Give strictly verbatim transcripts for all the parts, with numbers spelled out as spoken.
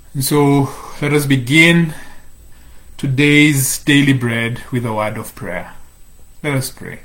And so let us begin today's daily bread with a word of prayer. Let us pray.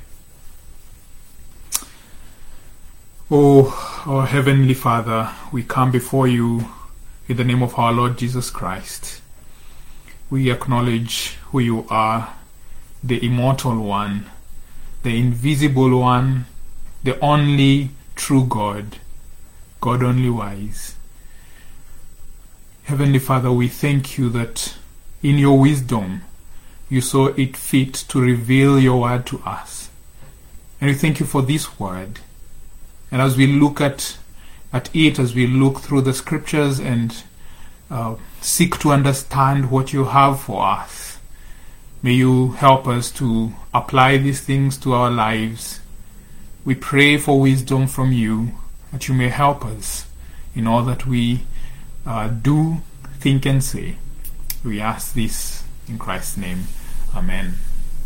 Oh, our Heavenly Father, we come before you in the name of our Lord Jesus Christ. We acknowledge who you are, the immortal one, the invisible one, the only true God, God only wise. Heavenly Father, we thank you that in your wisdom you saw it fit to reveal your word to us. And we thank you for this word. And as we look at, at it, as we look through the scriptures and uh, seek to understand what you have for us, may you help us to apply these things to our lives. We pray for wisdom from you, that you may help us in all that we uh, do, think, and say. We ask this in Christ's name. Amen.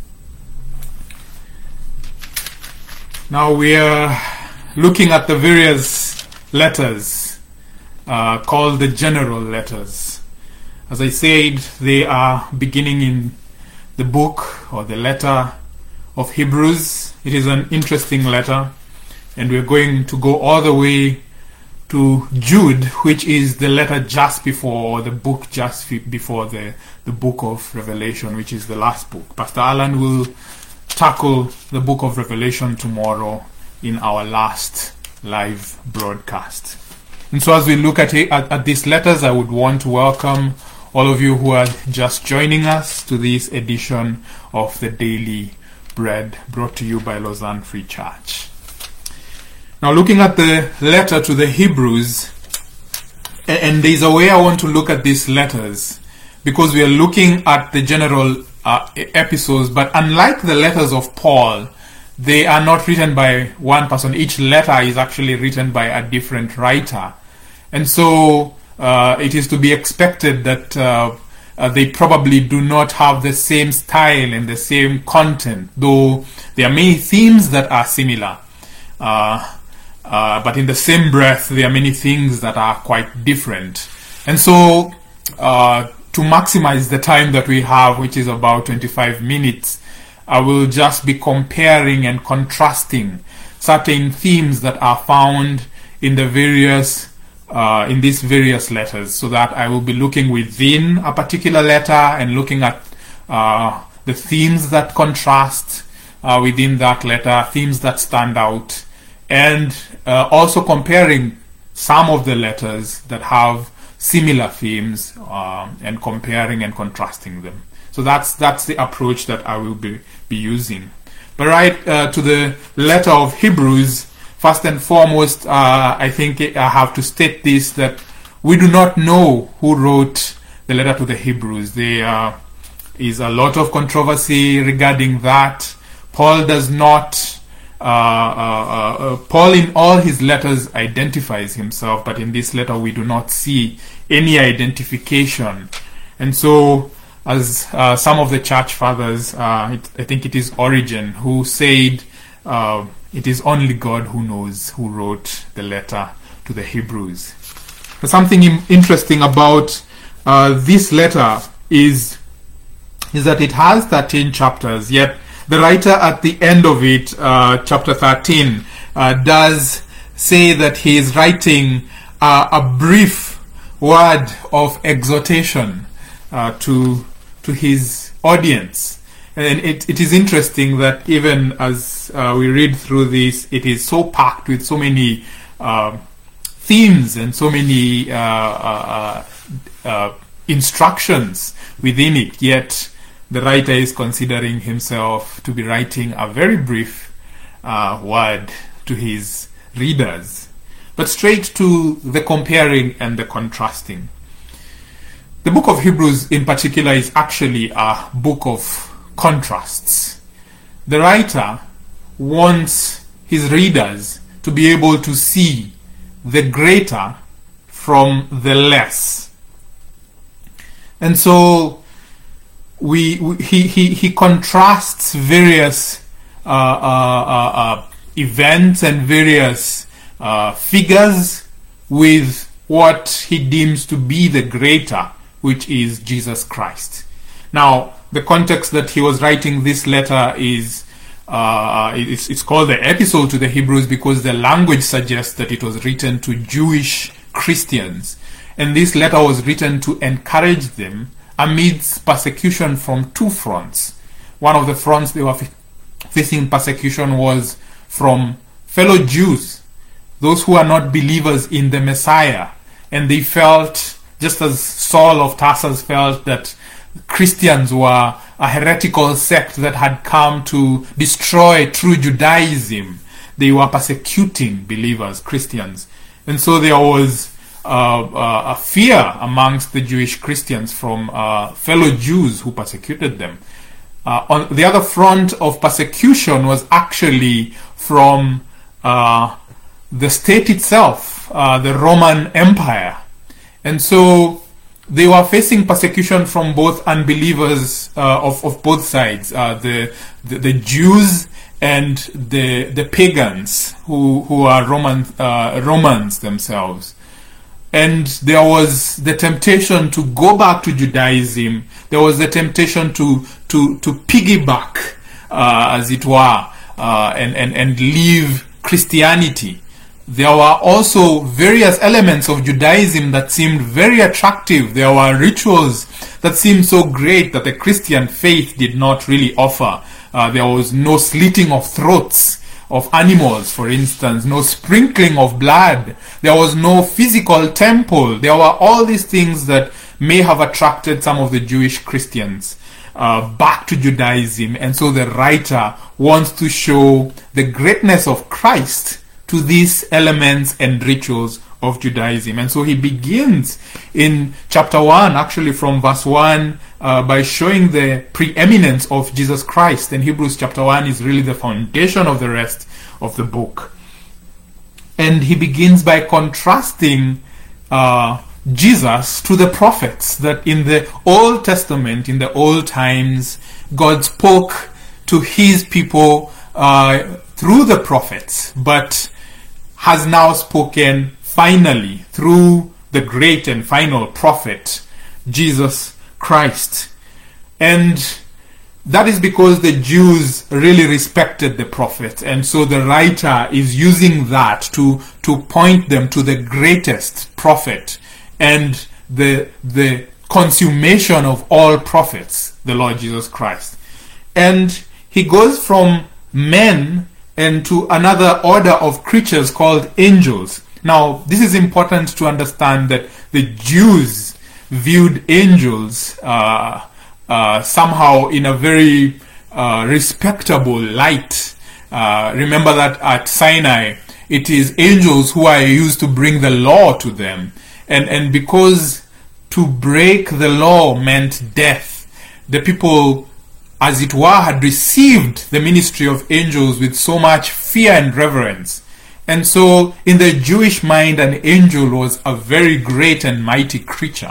Now we are looking at the various letters uh, called the general letters. As I said, they are beginning in the book or the letter of Hebrews. It is an interesting letter, and we're going to go all the way to Jude, which is the letter just before, or the book just before the, the book of Revelation, which is the last book. Pastor Alan will tackle the book of Revelation tomorrow in our last live broadcast. And so as we look at, it, at, at these letters, I would want to welcome all of you who are just joining us to this edition of the Daily Bread, brought to you by Lausanne Free Church. Now, looking at the letter to the Hebrews, and there's a way I want to look at these letters, because we are looking at the general uh, episodes, but unlike the letters of Paul, they are not written by one person. Each letter is actually written by a different writer. And so uh, it is to be expected that uh, uh, they probably do not have the same style and the same content, though there are many themes that are similar. Uh, uh, but in the same breath, there are many things that are quite different. And so uh, to maximize the time that we have, which is about twenty-five minutes, I will just be comparing and contrasting certain themes that are found in the various, uh, in these various letters, so that I will be looking within a particular letter and looking at uh, the themes that contrast uh, within that letter, themes that stand out, and uh, also comparing some of the letters that have similar themes uh, and comparing and contrasting them. So that's that's the approach that I will be, be using. But right uh, to the letter of Hebrews, first and foremost, uh, I think I have to state this, that we do not know who wrote the letter to the Hebrews. There uh, is a lot of controversy regarding that. Paul does not, uh, uh, uh, Paul in all his letters identifies himself, but in this letter we do not see any identification. And so, as uh, some of the church fathers, uh, it, I think it is Origen, who said uh, it is only God who knows who wrote the letter to the Hebrews. But something im- interesting about uh, this letter is, is that it has thirteen chapters, yet the writer at the end of it, uh, chapter thirteen, uh, does say that he is writing uh, a brief word of exhortation uh, to to his audience. And it, it is interesting that even as uh, we read through this, it is so packed with so many uh, themes and so many uh, uh, uh, instructions within it, yet the writer is considering himself to be writing a very brief uh, word to his readers. But straight to the comparing and the contrasting. The book of Hebrews in particular is actually a book of contrasts. The writer wants his readers to be able to see the greater from the less. And so we, we he, he, he contrasts various uh, uh, uh, uh, events and various uh, figures with what he deems to be the greater, which is Jesus Christ. Now, the context that he was writing this letter is, uh, it's, it's called the Epistle to the Hebrews because the language suggests that it was written to Jewish Christians. And this letter was written to encourage them amidst persecution from two fronts. One of the fronts they were f- facing persecution was from fellow Jews, those who are not believers in the Messiah. And they felt, just as Saul of Tarsus felt, that Christians were a heretical sect that had come to destroy true Judaism. They were persecuting believers, Christians. And so there was uh, uh, a fear amongst the Jewish Christians from uh, fellow Jews who persecuted them. Uh, on the other front of persecution was actually from uh, the state itself, uh, the Roman Empire. And so they were facing persecution from both unbelievers uh, of, of both sides, uh, the, the the Jews and the the pagans who who are Roman uh, Romans themselves. And there was the temptation to go back to Judaism. There was the temptation to to to piggyback, uh, as it were, uh, and and and leave Christianity. There were also various elements of Judaism that seemed very attractive. There were rituals that seemed so great that the Christian faith did not really offer. Uh, there was no slitting of throats of animals, for instance, no sprinkling of blood. There was no physical temple. There were all these things that may have attracted some of the Jewish Christians uh, back to Judaism. And so the writer wants to show the greatness of Christ to these elements and rituals of Judaism. And so he begins in chapter one, actually from verse one, uh, by showing the preeminence of Jesus Christ. And Hebrews chapter one is really the foundation of the rest of the book. And he begins by contrasting uh, Jesus to the prophets, that in the Old Testament, in the old times, God spoke to his people uh, through the prophets, but has now spoken finally through the great and final prophet, Jesus Christ. And that is because the Jews really respected the prophet, and so the writer is using that to, to point them to the greatest prophet and the, the consummation of all prophets, the Lord Jesus Christ. And he goes from men and to another order of creatures called angels. Now, this is important to understand that the Jews viewed angels uh, uh, somehow in a very uh, respectable light. Uh, remember that at Sinai, it is angels who are used to bring the law to them. And, and because to break the law meant death, the people, as it were, had received the ministry of angels with so much fear and reverence. And so, in the Jewish mind, an angel was a very great and mighty creature.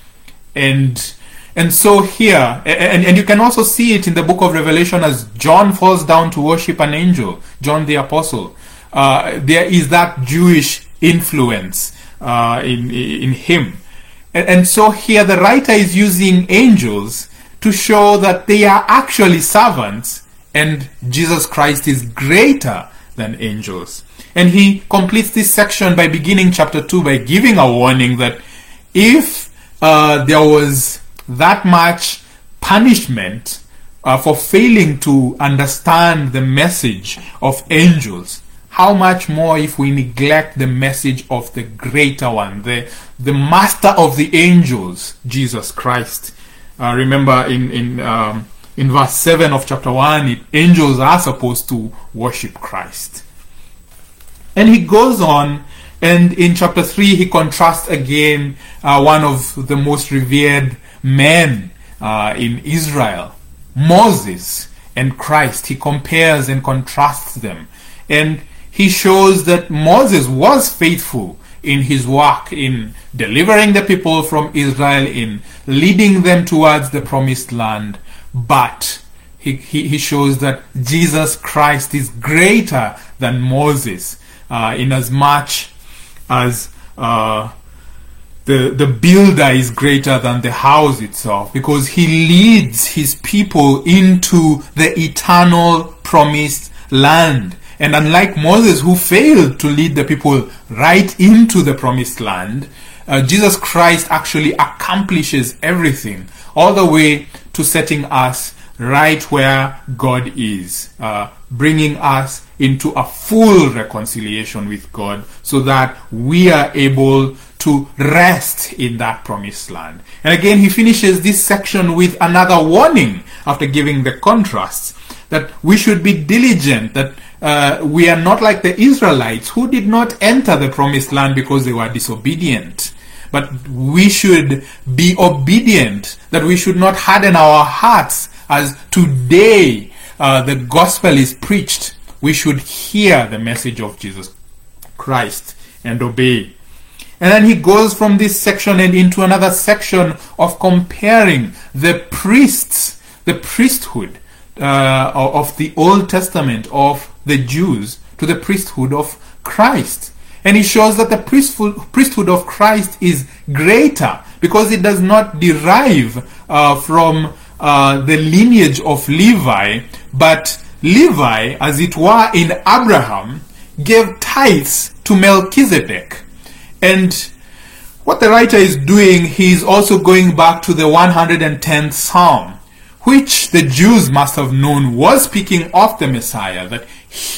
And and so here, and, and you can also see it in the book of Revelation as John falls down to worship an angel, John the Apostle. Uh, there is that Jewish influence uh, in, in him. And, and so here the writer is using angels to show that they are actually servants, and Jesus Christ is greater than angels. And he completes this section by beginning chapter two by giving a warning that if uh, there was that much punishment uh, for failing to understand the message of angels, how much more if we neglect the message of the greater one, the, the master of the angels, Jesus Christ. Uh, remember in in um, in verse seven of chapter one, it, angels are supposed to worship Christ. And he goes on, and in chapter three he contrasts again uh, one of the most revered men uh, in Israel, Moses and Christ. He compares and contrasts them, and he shows that Moses was faithful in his work in delivering the people from Israel, in leading them towards the promised land. But he, he, he shows that Jesus Christ is greater than Moses, uh, in as much as uh, the, the builder is greater than the house itself, because he leads his people into the eternal promised land. And unlike Moses, who failed to lead the people right into the promised land, uh, Jesus Christ actually accomplishes everything, all the way to setting us right where God is, uh, bringing us into a full reconciliation with God, so that we are able to rest in that promised land. And again, he finishes this section with another warning after giving the contrasts, that we should be diligent, that uh, we are not like the Israelites who did not enter the promised land because they were disobedient. But we should be obedient, that we should not harden our hearts as today uh, the gospel is preached. We should hear the message of Jesus Christ and obey. And then he goes from this section and into another section of comparing the priests, the priesthood uh, of the Old Testament of the Jews to the priesthood of Christ. And he shows that the priesthood of Christ is greater because it does not derive uh, from uh, the lineage of Levi, but Levi, as it were in Abraham, gave tithes to Melchizedek. And what the writer is doing, he is also going back to the one hundred tenth Psalm, which the Jews must have known was speaking of the Messiah, that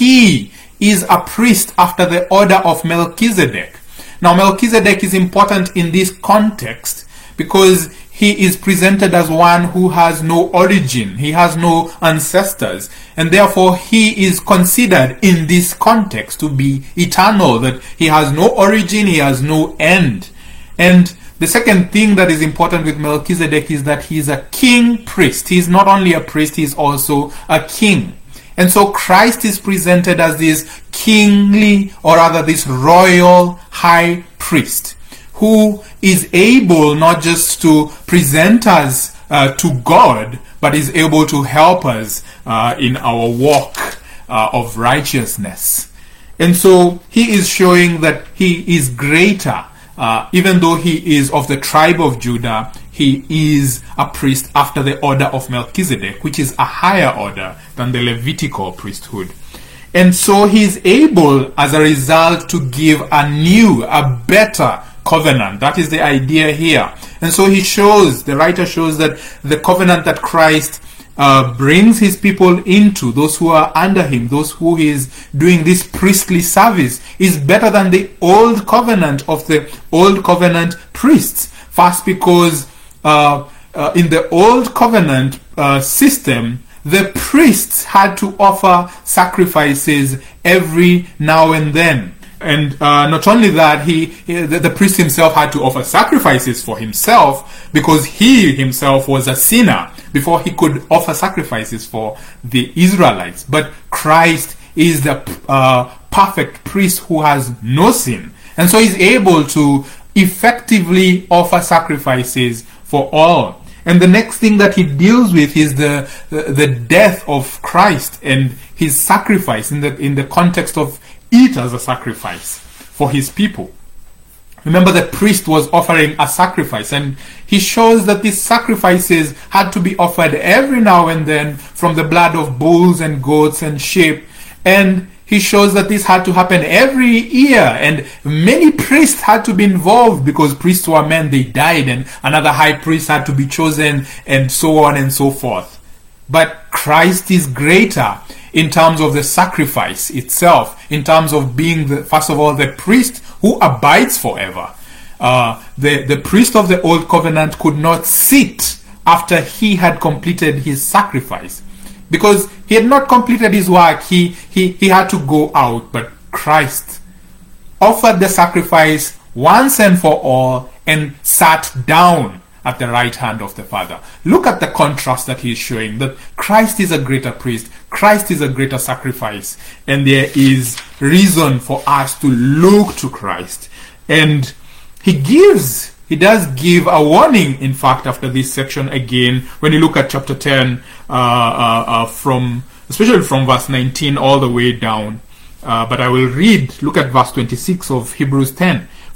he is a priest after the order of Melchizedek. Now, Melchizedek is important in this context because he is presented as one who has no origin, he has no ancestors, and therefore he is considered in this context to be eternal, that he has no origin, he has no end. And the second thing that is important with Melchizedek is that he is a king priest. He is not only a priest, he is also a king. And so Christ is presented as this kingly, or rather this royal high priest, who is able not just to present us uh, to God, but is able to help us uh, in our walk uh, of righteousness. And so he is showing that he is greater. Uh, even though he is of the tribe of Judah, he is a priest after the order of Melchizedek, which is a higher order than the Levitical priesthood. And so he is able, as a result, to give a new, a better covenant. That is the idea here. And so he shows, the writer shows that the covenant that Christ uh, brings his people into, those who are under him, those who he is doing this priestly service, is better than the old covenant of the old covenant priests. First, because uh, uh, in the old covenant uh, system, the priests had to offer sacrifices every now and then. And uh, not only that, he, he the, the priest himself had to offer sacrifices for himself, because he himself was a sinner before he could offer sacrifices for the Israelites. But Christ is the uh, perfect priest who has no sin, and so he's able to effectively offer sacrifices for all. And the next thing that he deals with is the the, the death of Christ and his sacrifice in the in the context of it as a sacrifice for his people. Remember, the priest was offering a sacrifice, and he shows that these sacrifices had to be offered every now and then from the blood of bulls and goats and sheep. And he shows that this had to happen every year, and many priests had to be involved because priests were men, they died, and another high priest had to be chosen, and so on and so forth. But Christ is greater in terms of the sacrifice itself, in terms of being, the, first of all, the priest who abides forever. Uh, the, the priest of the Old Covenant could not sit after he had completed his sacrifice, because he had not completed his work. He, he, he had to go out, but Christ offered the sacrifice once and for all and sat down at the right hand of the Father. Look at the contrast that he is showing, that Christ is a greater priest, Christ is a greater sacrifice, and there is reason for us to look to Christ. And he gives, he does give a warning, in fact, after this section again, when you look at chapter ten, uh, uh, uh, from especially from verse nineteen all the way down. Uh, but I will read, look at verse twenty-six of Hebrews ten.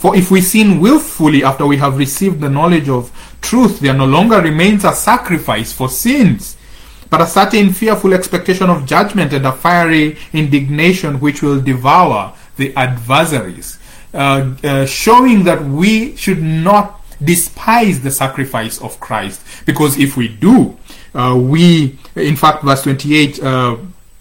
For if we sin willfully after we have received the knowledge of truth, there no longer remains a sacrifice for sins, but a certain fearful expectation of judgment and a fiery indignation which will devour the adversaries. Uh, uh, showing that we should not despise the sacrifice of Christ, because if we do, uh, we, in fact, verse twenty-eight uh,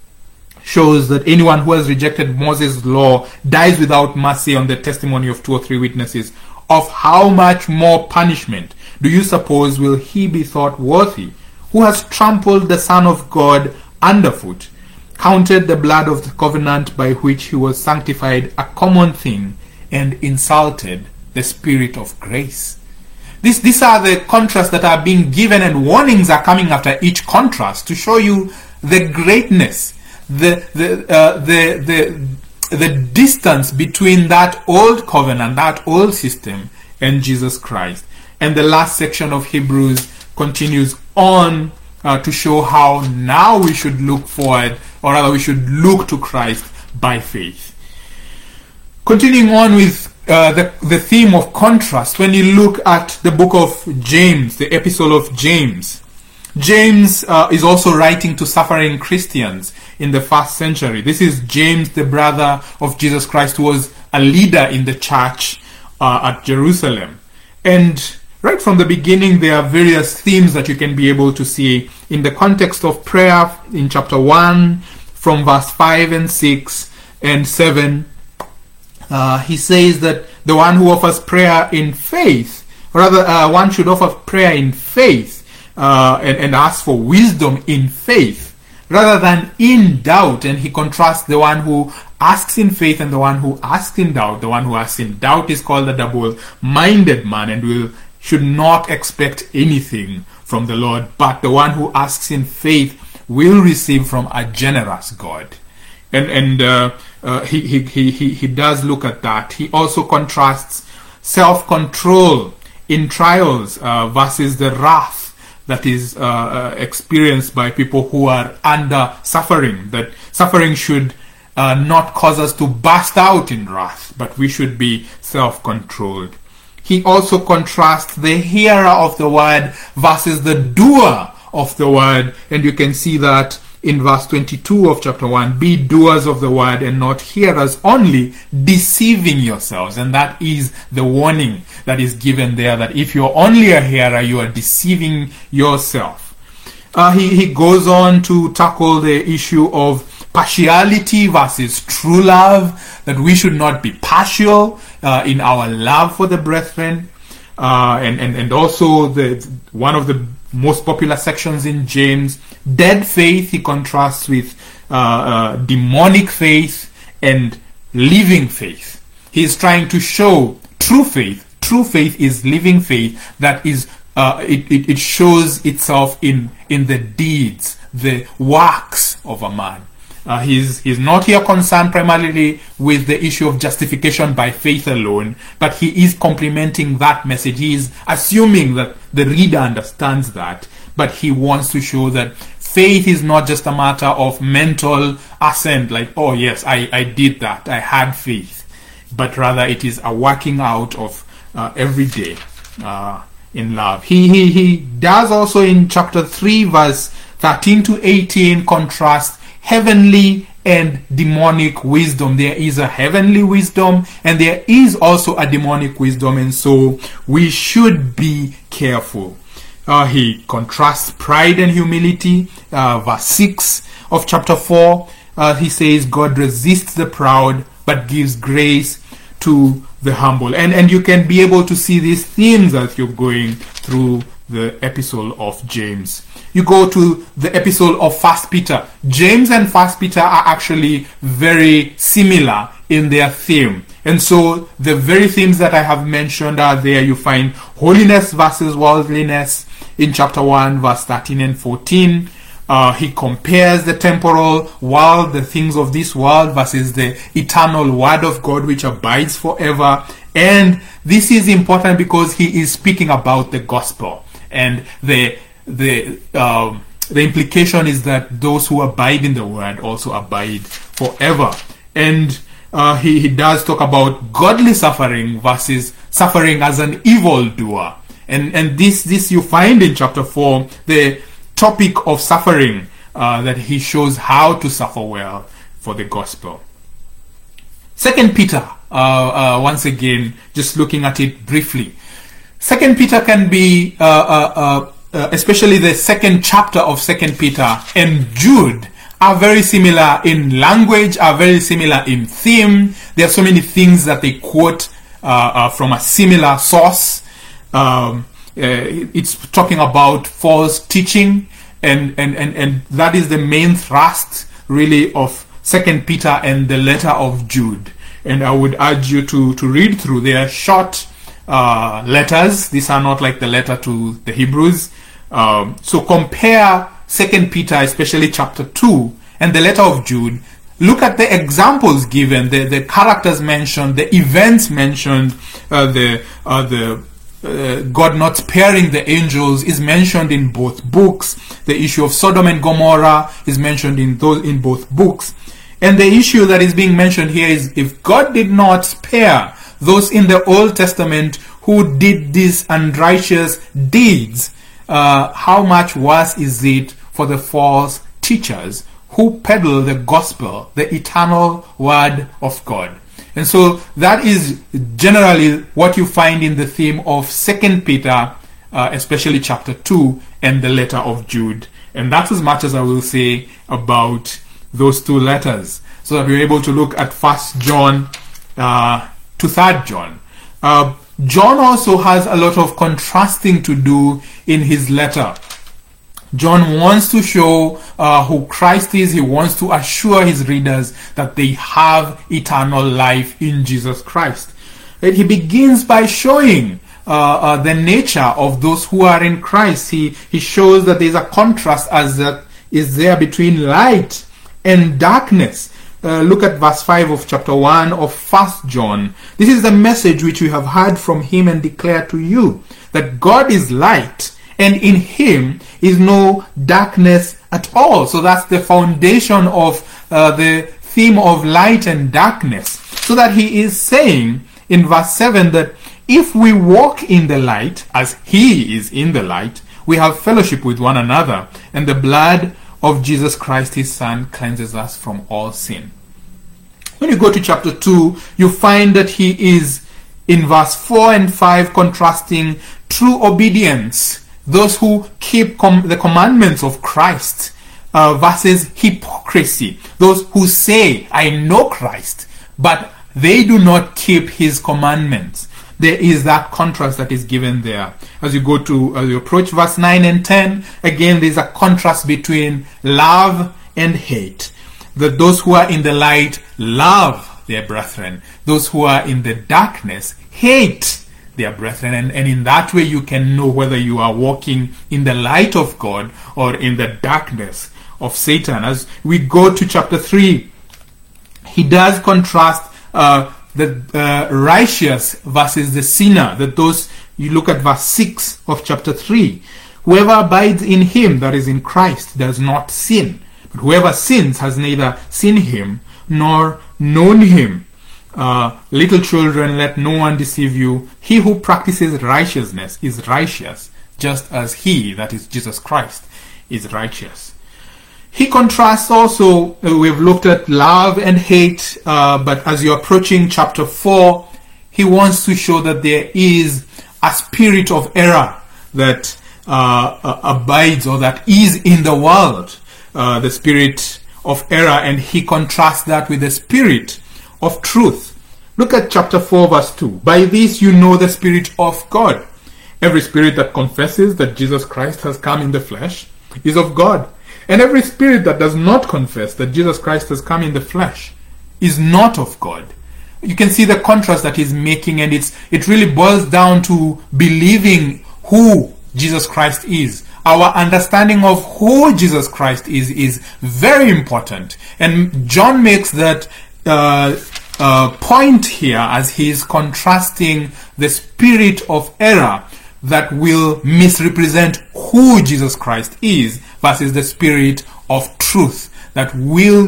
shows that anyone who has rejected Moses' law dies without mercy on the testimony of two or three witnesses. Of how much more punishment do you suppose will he be thought worthy, who has trampled the Son of God underfoot, counted the blood of the covenant by which he was sanctified a common thing, and insulted the Spirit of grace? This, these are the contrasts that are being given, and warnings are coming after each contrast to show you the greatness, the the uh, the the the distance between that old covenant, that old system, and Jesus Christ. And the last section of Hebrews continues on uh, to show how now we should look forward, or rather we should look to Christ by faith. Continuing on with uh, the, the theme of contrast, when you look at the book of James, the epistle of James, James uh, is also writing to suffering Christians in the first century. This is James, the brother of Jesus Christ, who was a leader in the church uh, at Jerusalem. And right from the beginning, there are various themes that you can be able to see in the context of prayer in chapter one, from verse five and six and seven. Uh, he says that the one who offers prayer in faith, or rather uh, one should offer prayer in faith uh, and, and ask for wisdom in faith rather than in doubt. And he contrasts the one who asks in faith and the one who asks in doubt. The one who asks in doubt is called a double-minded man and will should not expect anything from the Lord, but the one who asks in faith will receive from a generous God. And and uh, uh, he, he he he he does look at that. He also contrasts self-control in trials uh, versus the wrath that is uh, uh, experienced by people who are under suffering. That suffering should uh, not cause us to burst out in wrath, but we should be self-controlled. He also contrasts the hearer of the word versus the doer of the word, and you can see that in verse twenty-two of chapter one. Be doers of the word and not hearers only, deceiving yourselves. And that is the warning that is given there, that if you're only a hearer, you are deceiving yourself. Uh, he, he goes on to tackle the issue of partiality versus true love, that we should not be partial uh, in our love for the brethren. Uh, and, and, and also the one of the most popular sections in James, dead faith, he contrasts with uh, uh, demonic faith and living faith. He is trying to show true faith. True faith is living faith that is uh, it, it, it shows itself in, in the deeds, the works of a man. Uh, he's, he's not here concerned primarily with the issue of justification by faith alone, but he is complementing that message. He is assuming that the reader understands that, but he wants to show that faith is not just a matter of mental assent, like, oh yes, I, I did that, I had faith, but rather it is a working out of uh, every day uh, in love. He, he, he does also in chapter three, verse thirteen to eighteen, contrast heavenly and demonic wisdom. There is a heavenly wisdom and there is also a demonic wisdom, and so we should be careful. Uh, he contrasts pride and humility. Uh, verse six of chapter four, uh, he says, God resists the proud but gives grace to the humble. And, and you can be able to see these themes as you're going through the epistle of James. You go to the epistle of First Peter. James and First Peter are actually very similar in their theme. And so the very themes that I have mentioned are there. You find holiness versus worldliness in chapter one, verse thirteen and fourteen. Uh, he compares the temporal world, the things of this world, versus the eternal word of God which abides forever. And this is important because he is speaking about the gospel. And the the um, the implication is that those who abide in the word also abide forever. And uh, he, he does talk about godly suffering versus suffering as an evildoer. And and this this you find in chapter four, the topic of suffering, uh, that he shows how to suffer well for the gospel. Second Peter, uh, uh, once again, just looking at it briefly. Second Peter can be, uh, uh, uh, uh, especially the second chapter of Second Peter and Jude, are very similar in language, are very similar in theme. There are so many things that they quote uh, uh, from a similar source. Um, uh, it's talking about false teaching, and, and, and, and that is the main thrust, really, of Second Peter and the letter of Jude. And I would urge you to, to read through. They are short uh, letters. These are not like the letter to the Hebrews. Um, so compare Second Peter, especially chapter two, and the letter of Jude. Look at the examples given, the, the characters mentioned, the events mentioned, uh, the uh, the uh, God not sparing the angels is mentioned in both books. The issue of Sodom and Gomorrah is mentioned in those in both books. And the issue that is being mentioned here is, if God did not spare those in the Old Testament who did these unrighteous deeds, uh, how much worse is it for the false teachers who peddle the gospel, the eternal word of God? And so that is generally what you find in the theme of Second Peter, uh, especially chapter two and the letter of Jude. And that's as much as I will say about those two letters, so that we're able to look at First John uh, to Third John. Uh, John also has a lot of contrasting to do in his letter. John wants to show uh, who Christ is. He wants to assure his readers that they have eternal life in Jesus Christ. And he begins by showing uh, uh, the nature of those who are in Christ. He, he shows that there's a contrast as that is there between light and darkness. Uh, look at verse five of chapter one of First John. This is the message which we have heard from him and declare to you, that God is light, and in him is no darkness at all. So that's the foundation of uh, the theme of light and darkness. So that he is saying in verse seven that if we walk in the light as he is in the light, we have fellowship with one another, and the blood of Jesus Christ, his Son, cleanses us from all sin. When you go to chapter two, you find that he is, in verse four and five, contrasting true obedience, those who keep com- the commandments of Christ, uh, versus hypocrisy, those who say, I know Christ, but they do not keep his commandments. There is that contrast that is given there. As you go to, as you approach verse nine and ten, again there's a contrast between love and hate. That those who are in the light love their brethren. Those who are in the darkness hate their brethren. And, and in that way you can know whether you are walking in the light of God or in the darkness of Satan. As we go to chapter three, he does contrast uh, the uh, righteous versus the sinner. That those, you look at verse six of chapter three, whoever abides in him, that is in Christ, does not sin, but whoever sins has neither seen him nor known him. Uh, little children, let no one deceive you. He who practices righteousness is righteous, just as he, that is Jesus Christ, is righteous. He contrasts also, uh, we've looked at love and hate, uh, but as you're approaching chapter four, he wants to show that there is a spirit of error that uh, uh, abides or that is in the world, uh, the spirit of error, and he contrasts that with the spirit of truth. Look at chapter four verse two. By this you know the Spirit of God. Every spirit that confesses that Jesus Christ has come in the flesh is of God. And every spirit that does not confess that Jesus Christ has come in the flesh is not of God. You can see the contrast that he's making, and it's it really boils down to believing who Jesus Christ is. Our understanding of who Jesus Christ is is very important. And John makes that uh, uh, point here as he's contrasting the spirit of error that will misrepresent who Jesus Christ is versus the spirit of truth that will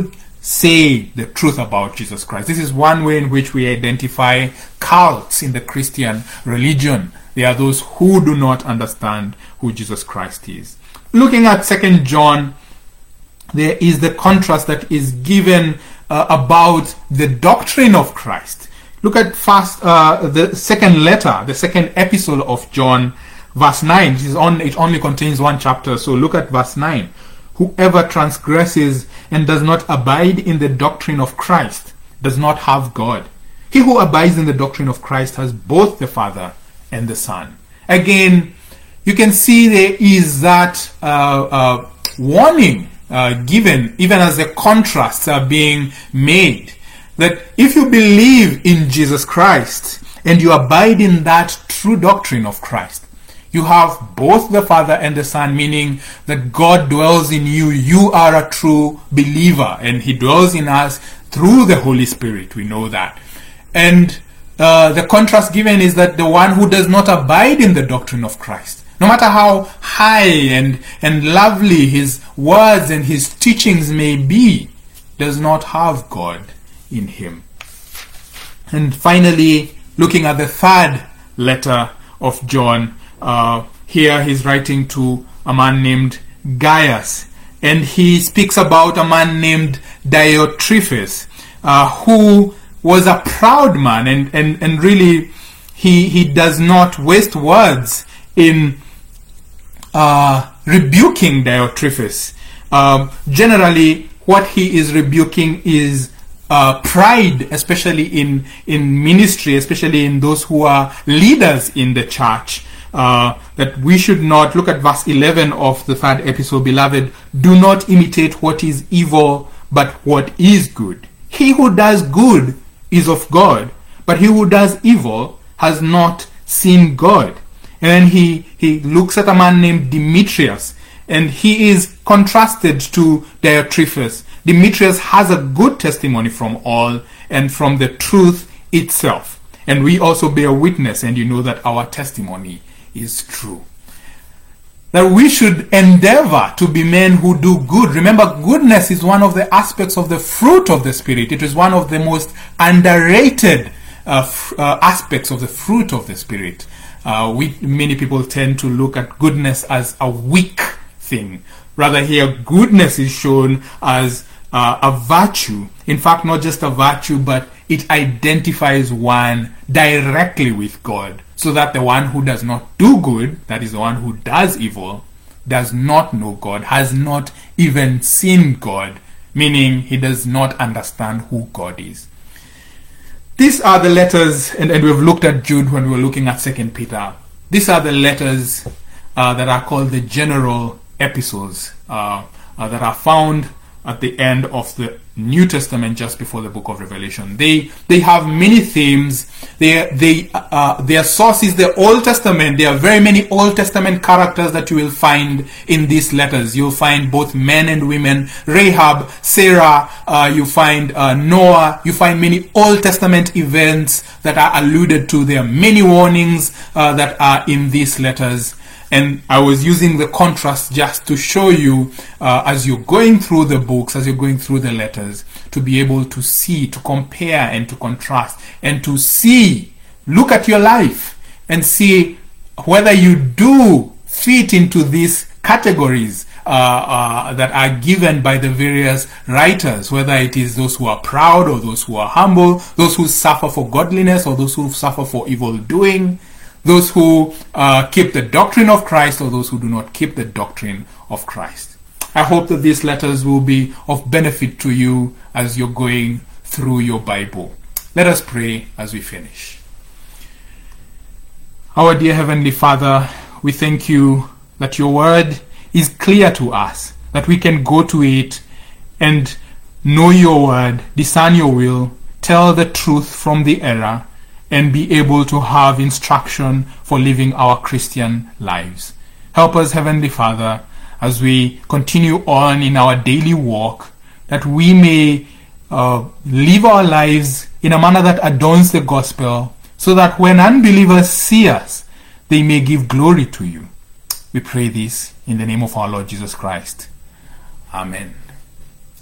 say the truth about Jesus Christ. This is one way in which we identify cults in the Christian religion. They are those who do not understand who Jesus Christ is. Looking at Second John, there is the contrast that is given uh, about the doctrine of Christ. Look at first uh, the second letter, the second epistle of John, verse nine. It, is on, it only contains one chapter, so look at verse nine. Whoever transgresses and does not abide in the doctrine of Christ does not have God. He who abides in the doctrine of Christ has both the Father and the Son. Again, you can see there is that uh, uh, warning uh, given, even as the contrasts are being made, that if you believe in Jesus Christ and you abide in that true doctrine of Christ, you have both the Father and the Son, meaning that God dwells in you. You are a true believer, and He dwells in us through the Holy Spirit. We know that. And uh, the contrast given is that the one who does not abide in the doctrine of Christ, no matter how high and, and lovely his words and his teachings may be, does not have God in him. And finally, looking at the third letter of John, uh, here he's writing to a man named Gaius, and he speaks about a man named Diotrephes, uh, who was a proud man, and, and, and really he, he does not waste words in uh, rebuking Diotrephes. Um, generally, what he is rebuking is uh, pride, especially in, in ministry, especially in those who are leaders in the church. Uh, that we should not, look at verse eleven of the third epistle, beloved, do not imitate what is evil, but what is good. He who does good is of God, but he who does evil has not seen God. And then he, he looks at a man named Demetrius, and he is contrasted to Diotrephes. Demetrius has a good testimony from all and from the truth itself. And we also bear witness, and you know that our testimony is true. That we should endeavor to be men who do good. Remember, goodness is one of the aspects of the fruit of the Spirit. It is one of the most underrated uh, f- uh, aspects of the fruit of the Spirit. Uh, we many people tend to look at goodness as a weak thing. Rather, here, goodness is shown as uh, a virtue. In fact, not just a virtue, but it identifies one directly with God. So that the one who does not do good, that is the one who does evil, does not know God, has not even seen God, meaning he does not understand who God is. These are the letters, and, and we've looked at Jude when we were looking at Second Peter. These are the letters uh, that are called the general epistles uh, uh, that are found at the end of the New Testament, just before the book of Revelation. They they have many themes. They they uh, their source is the Old Testament. There are very many Old Testament characters that you will find in these letters. You'll find both men and women, Rahab, Sarah. Uh, you find uh, Noah. You find many Old Testament events that are alluded to. There are many warnings uh, that are in these letters. And I was using the contrast just to show you, uh, as you're going through the books, as you're going through the letters, to be able to see, to compare and to contrast, and to see, look at your life and see whether you do fit into these categories uh, uh, that are given by the various writers, whether it is those who are proud or those who are humble, those who suffer for godliness or those who suffer for evil doing, those who uh, keep the doctrine of Christ or those who do not keep the doctrine of Christ. I hope that these letters will be of benefit to you as you're going through your Bible. Let us pray as we finish. Our dear Heavenly Father, we thank you that your word is clear to us, that we can go to it and know your word, discern your will, tell the truth from the error, and be able to have instruction for living our Christian lives. Help us, Heavenly Father, as we continue on in our daily walk, that we may uh, live our lives in a manner that adorns the gospel, so that when unbelievers see us, they may give glory to you. We pray this in the name of our Lord Jesus Christ. Amen.